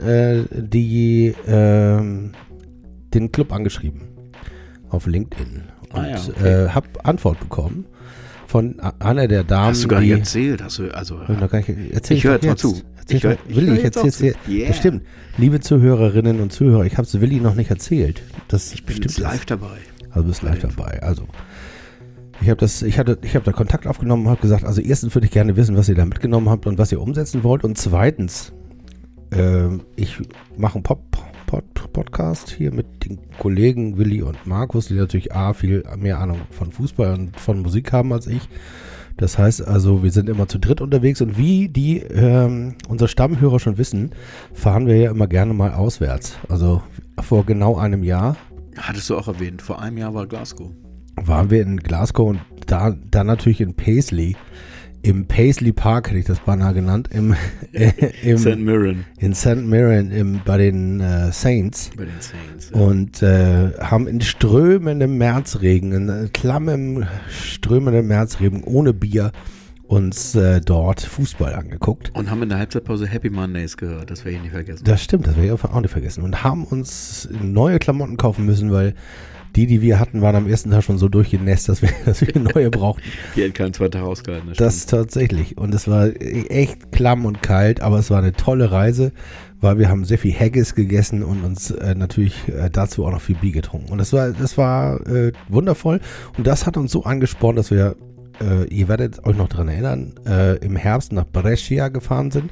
den Club angeschrieben auf LinkedIn. Und habe Antwort bekommen von einer der Damen.
Hast du gar nicht erzählt? Ich höre jetzt mal zu.
Ich erzähle es dir.
Yeah.
Bestimmt. Liebe Zuhörerinnen und Zuhörer, ich habe es Willi noch nicht erzählt.
Ich bin jetzt live dabei.
Also bist live dabei. Also ich habe da Kontakt aufgenommen und habe gesagt, also erstens würde ich gerne wissen, was ihr da mitgenommen habt und was ihr umsetzen wollt. Und zweitens, ich mache einen Podcast hier mit den Kollegen Willi und Markus, die natürlich viel mehr Ahnung von Fußball und von Musik haben als ich. Das heißt also, wir sind immer zu dritt unterwegs und wie die unsere Stammhörer schon wissen, fahren wir ja immer gerne mal auswärts. Also vor genau einem Jahr.
Hattest du auch erwähnt, vor einem Jahr war Glasgow.
Waren wir in Glasgow und da natürlich in Paisley. Im Paisley Park hätte ich das beinahe genannt.
St. Mirren.
In St. Mirren bei den Saints.
Bei den Saints.
Ja. Und haben in strömendem Märzregen, in klammem strömendem Märzregen ohne Bier uns dort Fußball angeguckt.
Und haben in der Halbzeitpause Happy Mondays gehört, das werde ich nicht vergessen.
Das stimmt, das werde ich auch nicht vergessen. Und haben uns neue Klamotten kaufen müssen, weil die wir hatten, waren am ersten Tag schon so durchgenässt, dass wir neue brauchten.
Die hätten keinen 2 Tage ausgehalten.
Das tatsächlich. Und es war echt klamm und kalt, aber es war eine tolle Reise, weil wir haben sehr viel Haggis gegessen und uns natürlich dazu auch noch viel Bier getrunken. Und das war wundervoll. Und das hat uns so angespornt, dass wir, ihr werdet euch noch daran erinnern, im Herbst nach Brescia gefahren sind.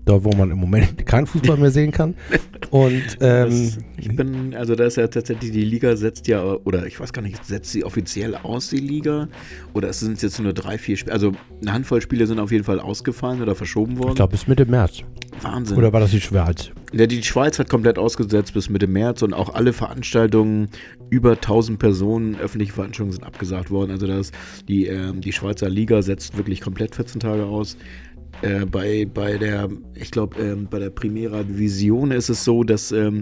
Dort, wo man im Moment keinen Fußball mehr sehen kann. Und
da ist ja tatsächlich, die Liga setzt ja, oder ich weiß gar nicht, setzt sie offiziell aus, die Liga? Oder es sind jetzt nur 3, 4 Spiele, also eine Handvoll Spiele sind auf jeden Fall ausgefallen oder verschoben worden.
ich glaube, bis Mitte März.
Wahnsinn.
Oder war das die Schweiz?
Ja, die Schweiz hat komplett ausgesetzt bis Mitte März und auch alle Veranstaltungen, über 1000 Personen, öffentliche Veranstaltungen sind abgesagt worden. Also die Schweizer Liga setzt wirklich komplett 14 Tage aus. Bei der Primera Divisione ist es so, dass da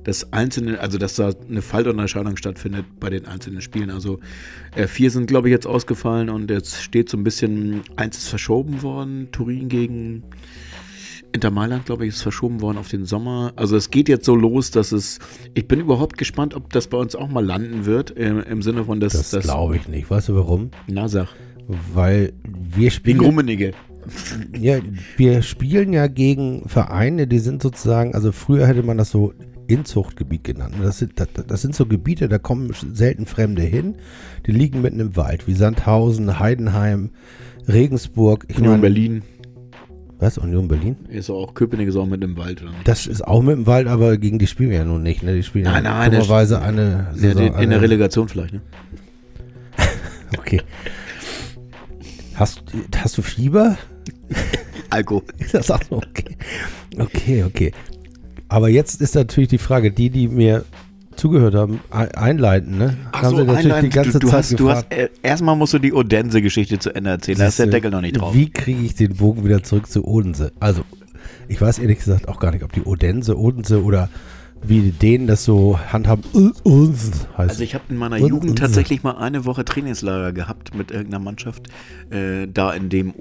eine Fallunterscheidung stattfindet bei den einzelnen Spielen. Also 4 sind, glaube ich, jetzt ausgefallen und jetzt steht so ein bisschen, 1 ist verschoben worden, Turin gegen Inter Mailand, glaube ich, ist verschoben worden auf den Sommer. Also es geht jetzt so los, ich bin überhaupt gespannt, ob das bei uns auch mal landen wird, im Sinne von, dass...
Das glaube ich nicht. Weißt du warum?
Na, sag.
Weil wir spielen...
Wegen Rummenigge.
Ja, wir spielen ja gegen Vereine, die sind sozusagen, also früher hätte man das so Inzuchtgebiet genannt. Das sind so Gebiete, da kommen selten Fremde hin. Die liegen mitten im Wald, wie Sandhausen, Heidenheim, Regensburg.
Union Berlin.
Was? Union Berlin?
Ist auch, Köpenick ist auch mit im Wald, oder nicht?
Das ist auch mit im Wald, aber gegen die spielen wir ja nun nicht. Ne? Die spielen
nein,
dummerweise eine Saison.
In der Relegation vielleicht, ne?
Okay. Hast du Fieber?
Alkohol.
Das auch so, okay. Okay. Aber jetzt ist natürlich die Frage, die mir zugehört haben, einleiten, ne?
Ach
haben
so,
sie natürlich
einleiten.
Die ganze Zeit gefragt.
Erstmal musst du die Odense-Geschichte zu Ende erzählen, da ist der Deckel noch nicht drauf.
Wie kriege ich den Bogen wieder zurück zu Odense? Also, ich weiß ehrlich gesagt auch gar nicht, ob die Odense oder wie die Dänen das so handhaben, heißt.
Also ich habe in meiner Jugend tatsächlich mal eine Woche Trainingslager gehabt mit irgendeiner Mannschaft, da in dem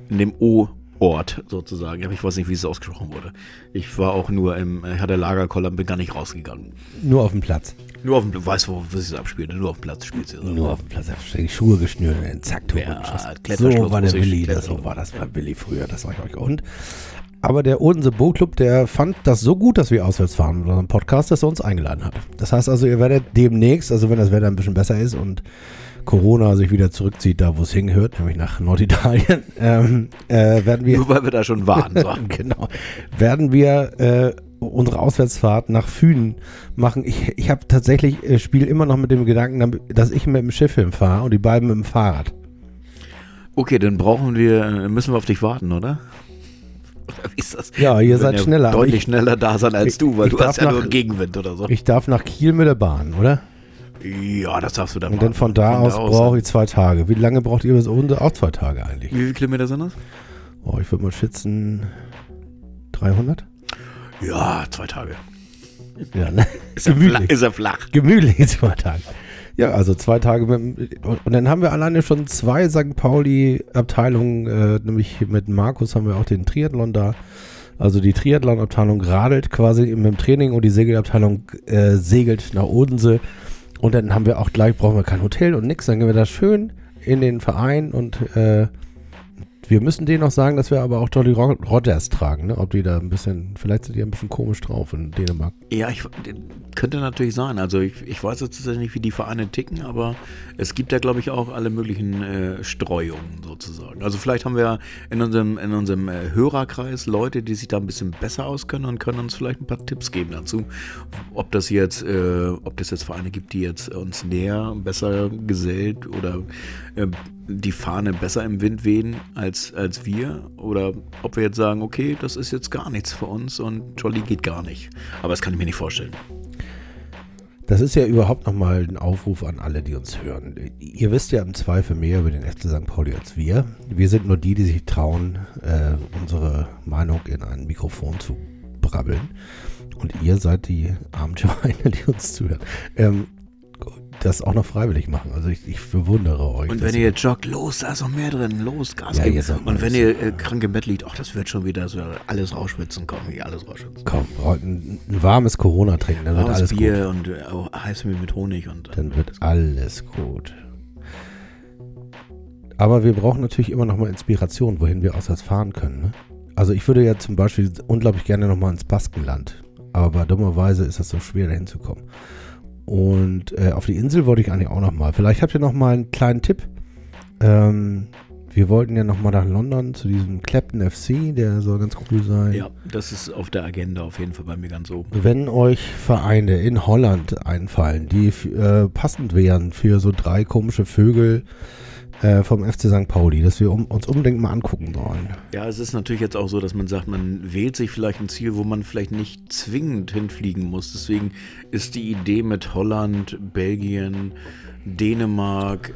O-Ort sozusagen. Ich weiß nicht, wie es ausgesprochen wurde. Ich war auch nur ich hatte Lagerkoller und bin gar nicht rausgegangen.
Nur auf dem Platz.
Nur auf dem Platz, weißt du, wo es abspielt? Nur auf dem Platz spielt es.
Nur auf dem Platz, die Schuhe geschnürt und den Zack, so war der Willi, so war das bei Willi früher, das sag ich euch. Und aber der Odense Bootclub, der fand das so gut, dass wir auswärts fahren mit unserem Podcast, dass er uns eingeladen hat. Das heißt also, ihr werdet demnächst, also wenn das Wetter ein bisschen besser ist und Corona sich wieder zurückzieht, da wo es hingehört, nämlich nach Norditalien, werden wir...
Nur weil wir da schon waren. So.
Genau. Werden wir unsere Auswärtsfahrt nach Fünen machen. Ich habe tatsächlich, spiele immer noch mit dem Gedanken, dass ich mit dem Schiff hinfahre und die beiden mit dem Fahrrad.
Okay, dann müssen wir auf dich warten, oder? Oder wie ist das?
Ja, ihr seid schneller.
Deutlich schneller da sein als du, weil du hast ja nur Gegenwind oder so.
Ich darf nach Kiel mit der Bahn, oder?
Ja, das darfst du dann
machen. Und dann von da aus brauche ich 2 Tage. Wie lange braucht ihr bis Odense? Auch 2 Tage eigentlich.
Wie viele Kilometer sind das?
Oh, ich würde mal schätzen 300?
Ja, 2 Tage.
Ja, ne?
Ist er flach.
Gemütlich 2 Tage. Ja, also 2 Tage und dann haben wir alleine schon 2 St. Pauli-Abteilungen, nämlich mit Markus haben wir auch den Triathlon da. Also die Triathlon-Abteilung radelt quasi mit dem Training und die Segelabteilung segelt nach Odense. Und dann haben wir auch gleich, brauchen wir kein Hotel und nix, dann gehen wir da schön in den Verein und wir müssen denen noch sagen, dass wir aber auch Jolly Rogers tragen, ne? Ob die da ein bisschen, vielleicht sind die ein bisschen komisch drauf in Dänemark.
Ja, könnte natürlich sein. Also ich weiß jetzt tatsächlich nicht, wie die Vereine ticken, aber es gibt ja, glaube ich, auch alle möglichen Streuungen sozusagen. Also vielleicht haben wir in unserem Hörerkreis Leute, die sich da ein bisschen besser auskennen und können uns vielleicht ein paar Tipps geben dazu, ob das jetzt Vereine gibt, die jetzt uns näher, besser gesellt oder die Fahne besser im Wind wehen als wir, oder ob wir jetzt sagen, okay, das ist jetzt gar nichts für uns und Jolly geht gar nicht. Aber das kann ich mir nicht vorstellen.
Das ist ja überhaupt nochmal ein Aufruf an alle, die uns hören. Ihr wisst ja im Zweifel mehr über den FC St. Pauli als wir. Wir sind nur die sich trauen, unsere Meinung in ein Mikrofon zu brabbeln. Und ihr seid die armen Schweine, die uns zuhören. Das auch noch freiwillig machen. Also ich bewundere euch.
Und wenn ihr jetzt joggt, los, da ist noch mehr drin, los, Gas geben. Und wenn ihr krank im Bett liegt, das wird schon wieder so alles rausschwitzen, alles rausschwitzen.
Komm, ein warmes Corona trinken, dann wird alles
Bier
gut.
Und Heißmehl mit Honig. Und
dann wird alles gut. Aber wir brauchen natürlich immer noch mal Inspiration, wohin wir auswärts fahren können. Ne? Also ich würde ja zum Beispiel unglaublich gerne noch mal ins Baskenland. Aber dummerweise ist das so schwer, dahin zu kommen. Und auf die Insel wollte ich eigentlich auch noch mal. Vielleicht habt ihr noch mal einen kleinen Tipp. Wir wollten ja nochmal nach London zu diesem Clapton FC, der soll ganz cool sein.
Ja, das ist auf der Agenda auf jeden Fall bei mir ganz oben.
Wenn euch Vereine in Holland einfallen, die passend wären für so 3 komische Vögel vom FC St. Pauli, dass wir uns unbedingt mal angucken sollen.
Ja, es ist natürlich jetzt auch so, dass man sagt, man wählt sich vielleicht ein Ziel, wo man vielleicht nicht zwingend hinfliegen muss. Deswegen ist die Idee mit Holland, Belgien, Dänemark,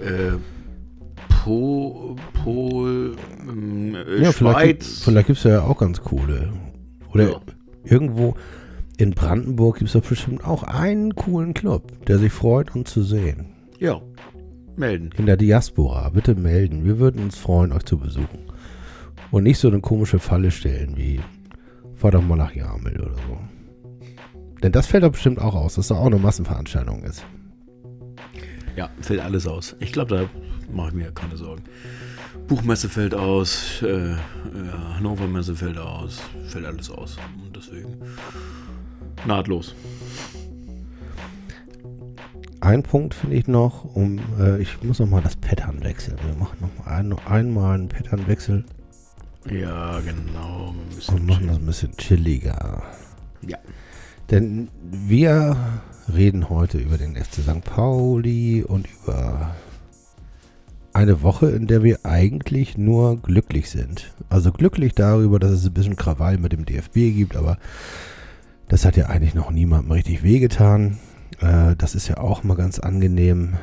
Ja,
Schweiz.
vielleicht gibt es ja auch ganz coole. Oder irgendwo in Brandenburg gibt es doch bestimmt auch einen coolen Club, der sich freut, uns zu sehen.
Ja, melden.
In der Diaspora, bitte melden. Wir würden uns freuen, euch zu besuchen. Und nicht so eine komische Falle stellen wie, fahr doch mal nach Jamel oder so. Denn das fällt doch bestimmt auch aus, dass da auch eine Massenveranstaltung ist.
Ja, fällt alles aus. Ich glaube, da mache ich mir keine Sorgen. Buchmesse fällt aus, Hannover Messe fällt aus, fällt alles aus. Und deswegen nahtlos.
Ein Punkt finde ich noch, ich muss noch mal das Pattern wechseln. Wir machen noch einmal einen Patternwechsel
Ja, genau.
und machen das ein bisschen chilliger.
Ja.
Denn wir reden heute über den FC St. Pauli und über eine Woche, in der wir eigentlich nur glücklich sind. Also glücklich darüber, dass es ein bisschen Krawall mit dem DFB gibt, aber das hat ja eigentlich noch niemandem richtig wehgetan. Das ist ja auch mal ganz angenehm.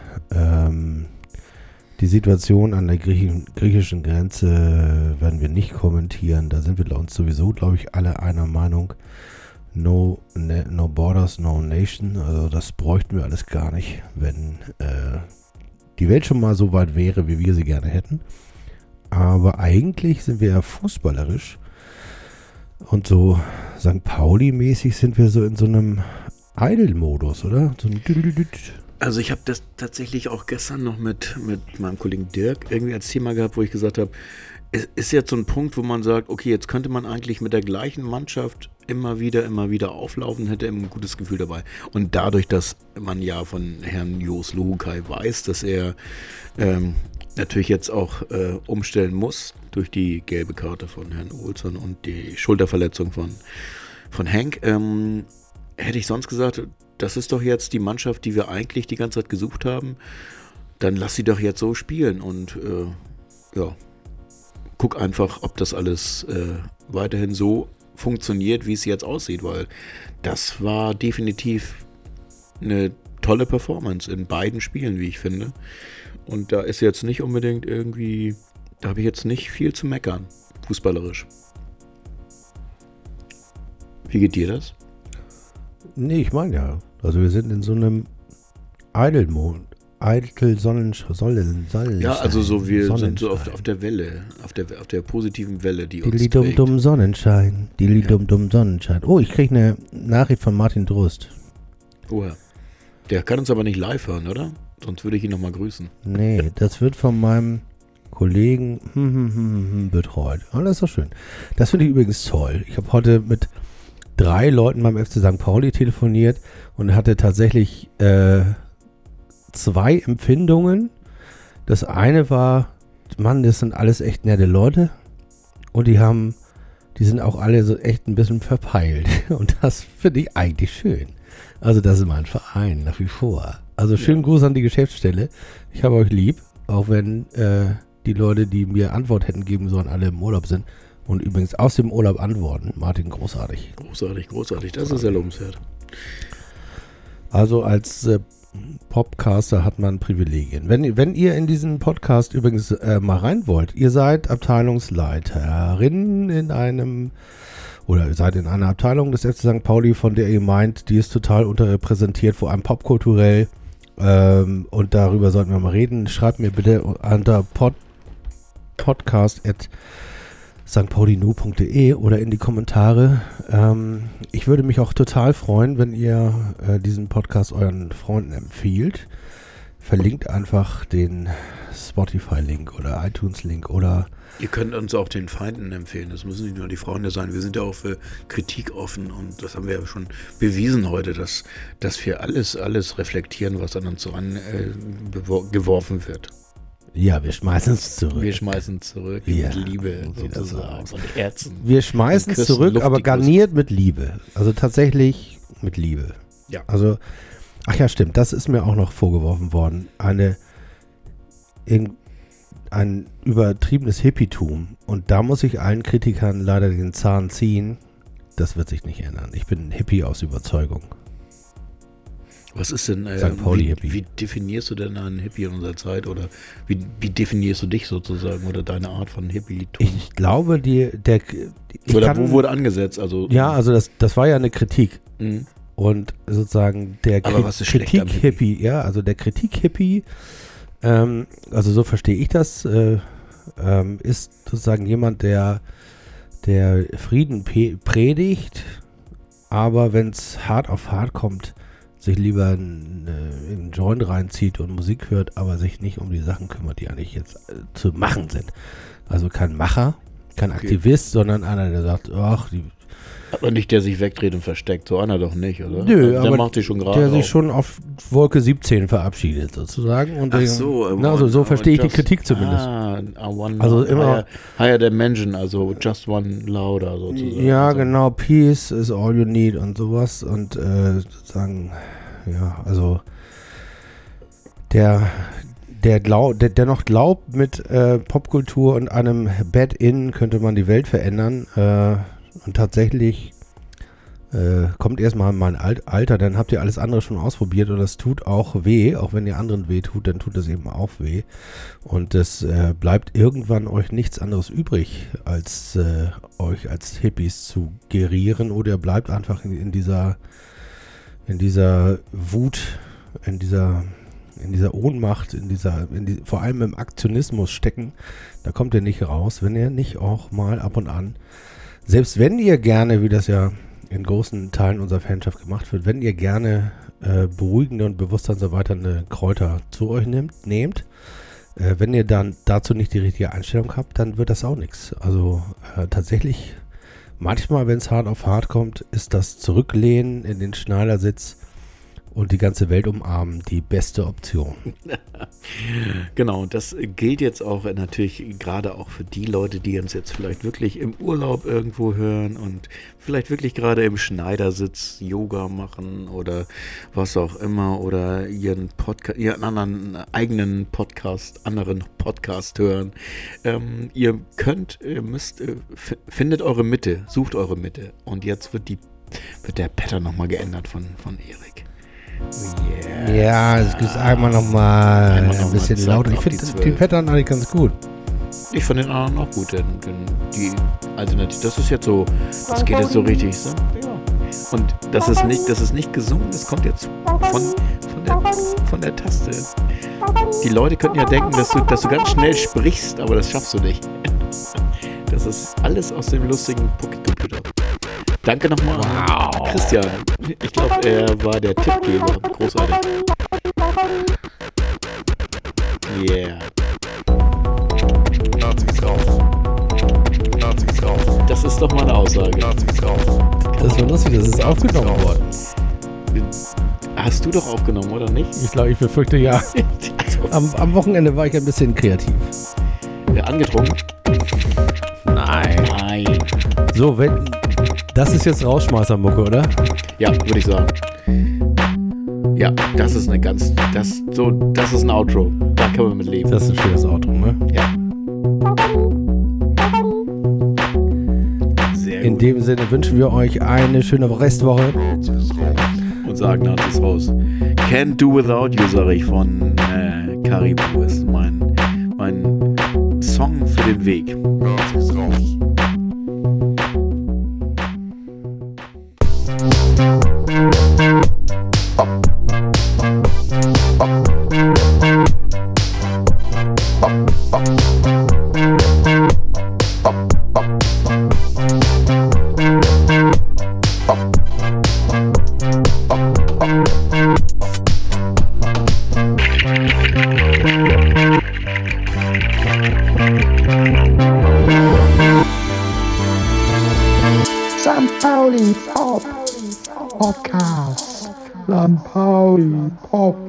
Die Situation an der griechischen Grenze werden wir nicht kommentieren. Da sind wir uns sowieso, glaube ich, alle einer Meinung. No Borders, no Nation. Also das bräuchten wir alles gar nicht, wenn die Welt schon mal so weit wäre, wie wir sie gerne hätten. Aber eigentlich sind wir ja fußballerisch. Und so St. Pauli-mäßig sind wir so in so einem Idle-Modus, oder? So ein
Also ich habe das tatsächlich auch gestern noch mit meinem Kollegen Dirk irgendwie als Thema gehabt, wo ich gesagt habe, es ist jetzt so ein Punkt, wo man sagt, okay, jetzt könnte man eigentlich mit der gleichen Mannschaft immer wieder auflaufen, hätte immer ein gutes Gefühl dabei. Und dadurch, dass man ja von Herrn Jos Luhukai weiß, dass er natürlich jetzt auch umstellen muss durch die gelbe Karte von Herrn Olsson und die Schulterverletzung von Hank, hätte ich sonst gesagt, das ist doch jetzt die Mannschaft, die wir eigentlich die ganze Zeit gesucht haben. Dann lass sie doch jetzt so spielen und guck einfach, ob das alles weiterhin so funktioniert, wie es jetzt aussieht, weil das war definitiv eine tolle Performance in beiden Spielen, wie ich finde. Und da ist jetzt nicht unbedingt irgendwie, da habe ich jetzt nicht viel zu meckern, fußballerisch. Wie geht dir das?
Nee, ich meine ja. Also wir sind in so einem Idle-Mode. Sonnenschein.
Ja, also so wir sind so auf der Welle, auf der positiven Welle, die uns trägt.
Dili-dum-dum Sonnenschein. Dili-dum-dum Sonnenschein. Oh, ich kriege eine Nachricht von Martin Drust.
Oha. Der kann uns aber nicht live hören, oder? Sonst würde ich ihn nochmal grüßen.
Nee, das wird von meinem Kollegen betreut. Oh, das ist doch schön. Das finde ich übrigens toll. Ich habe heute mit 3 Leuten beim FC St. Pauli telefoniert und hatte tatsächlich 2 Empfindungen. Das eine war, Mann, das sind alles echt nette Leute und die sind auch alle so echt ein bisschen verpeilt und das finde ich eigentlich schön. Also das ist mein Verein nach wie vor. Also schönen Gruß an die Geschäftsstelle. Ich habe euch lieb, auch wenn die Leute, die mir Antwort hätten geben sollen, alle im Urlaub sind. Und übrigens aus dem Urlaub antworten. Martin, großartig.
Großartig. Das ist sehr lobenswert.
Also als Podcaster hat man Privilegien. Wenn ihr in diesen Podcast übrigens mal rein wollt, ihr seid Abteilungsleiterin ihr seid in einer Abteilung des FC St. Pauli, von der ihr meint, die ist total unterrepräsentiert, vor allem popkulturell. Und darüber sollten wir mal reden. Schreibt mir bitte unter podcast@stpaulinu.de oder in die Kommentare. Ich würde mich auch total freuen, wenn ihr diesen Podcast euren Freunden empfiehlt. Verlinkt einfach den Spotify-Link oder iTunes-Link oder...
Ihr könnt uns auch den Feinden empfehlen. Das müssen nicht nur die Freunde sein. Wir sind ja auch für Kritik offen und das haben wir ja schon bewiesen heute, dass wir alles reflektieren, was an uns geworfen wird.
Ja, wir schmeißen es zurück.
Wir schmeißen zurück
Ja,
mit Liebe
so sieht das
sozusagen
aus.
und Herzen.
Wir schmeißen
Und
es
küssen
zurück, aber
Luftikus.
garniert mit Liebe. Also tatsächlich mit Liebe.
Ja.
Also, ach ja, stimmt, das ist mir auch noch vorgeworfen worden. Ein übertriebenes Hippietum. Und da muss ich allen Kritikern leider den Zahn ziehen. Das wird sich nicht ändern. Ich bin ein Hippie aus Überzeugung.
Was ist denn,
St. Pauli-Hippie.
wie definierst du denn einen Hippie in unserer Zeit oder wie definierst du dich sozusagen oder deine Art von Hippie-Tum?
Ich glaube,
Oder wo wurde angesetzt? Also,
ja, also das war ja eine Kritik.
Mhm.
Und sozusagen der
Aber was ist schlecht am
Kritik-Hippie, ja, also der Kritik-Hippie, also so verstehe ich das, ist sozusagen jemand, der Frieden predigt, aber wenn es hart auf hart kommt, sich lieber einen Joint reinzieht und Musik hört, aber sich nicht um die Sachen kümmert, die eigentlich jetzt zu machen sind. Also kein Macher, kein Aktivist, sondern einer, der sagt, ach,
Aber nicht der sich wegdreht und versteckt, so einer doch nicht, oder?
Nö,
der
aber
macht sich schon gerade
der sich
auf.
schon auf Wolke 17 verabschiedet sozusagen. Und
Ach so,
also so verstehe ich die Kritik zumindest. Also immer
higher dimension, also just one louder sozusagen.
Ja,
also,
genau, Peace is all you need und sowas. Und sozusagen, ja, also der noch glaubt, mit Popkultur und einem Bed-In könnte man die Welt verändern. Und tatsächlich kommt erstmal mein Alter, dann habt ihr alles andere schon ausprobiert und das tut auch weh. Auch wenn ihr anderen weh tut, dann tut es eben auch weh. Und es bleibt irgendwann euch nichts anderes übrig, als euch als Hippies zu gerieren, oder ihr bleibt einfach in dieser Wut, in dieser Ohnmacht, vor allem im Aktionismus stecken. Da kommt ihr nicht raus, wenn ihr nicht auch mal ab und an, selbst wenn ihr gerne, wie das ja in großen Teilen unserer Fanschaft gemacht wird, wenn ihr gerne beruhigende und bewusstseinserweiternde Kräuter zu euch nehmt, wenn ihr dann dazu nicht die richtige Einstellung habt, dann wird das auch nichts. Also tatsächlich, manchmal, wenn es hart auf hart kommt, ist das Zurücklehnen in den Schneidersitz und die ganze Welt umarmen die beste Option.
Genau, und das gilt jetzt auch natürlich gerade auch für die Leute, die uns jetzt vielleicht wirklich im Urlaub irgendwo hören und vielleicht wirklich gerade im Schneidersitz Yoga machen oder was auch immer oder ihren anderen Podcast hören. Ihr müsst, findet eure Mitte, sucht eure Mitte. Und jetzt wird der Pattern nochmal geändert von Erik.
Yeah. Ja, es ist einmal nochmal ein bisschen lauter. Ich finde den Pattern eigentlich ganz gut.
Ich fand den anderen auch gut, denn die Alternative, das ist jetzt so, das geht jetzt so richtig, so. Ja. Und das ist nicht gesungen, das kommt jetzt von der Taste. Die Leute könnten ja denken, dass du ganz schnell sprichst, aber das schaffst du nicht. Das ist alles aus dem lustigen Pocket-Computer. Danke nochmal an Christian. Ich glaube, er war der Tippgeber. Großartig. Yeah.
Nazis raus. Nazis raus.
Das ist doch mal eine Aussage.
Nazis raus.
Das ist so lustig, das ist aufgenommen worden.
Hast du doch aufgenommen, oder nicht?
Ich glaube, ich befürchte ja. Am Wochenende war ich ein bisschen kreativ.
Ja, angetrunken? Nein.
So, das ist jetzt Rausschmeißermucke, oder?
Ja, würde ich sagen. Ja, das ist das ist ein Outro. Da können wir mit leben.
Das ist ein schönes Outro, ne?
Ja. Sehr
In
gut.
dem Sinne wünschen wir euch eine schöne Restwoche.
Und sagen Nazis raus. Can't do without you, sage ich von Caribou. Ist mein Song für den Weg.
Nazis raus.
St. Pauli Pop Podcast. St. Pauli Pop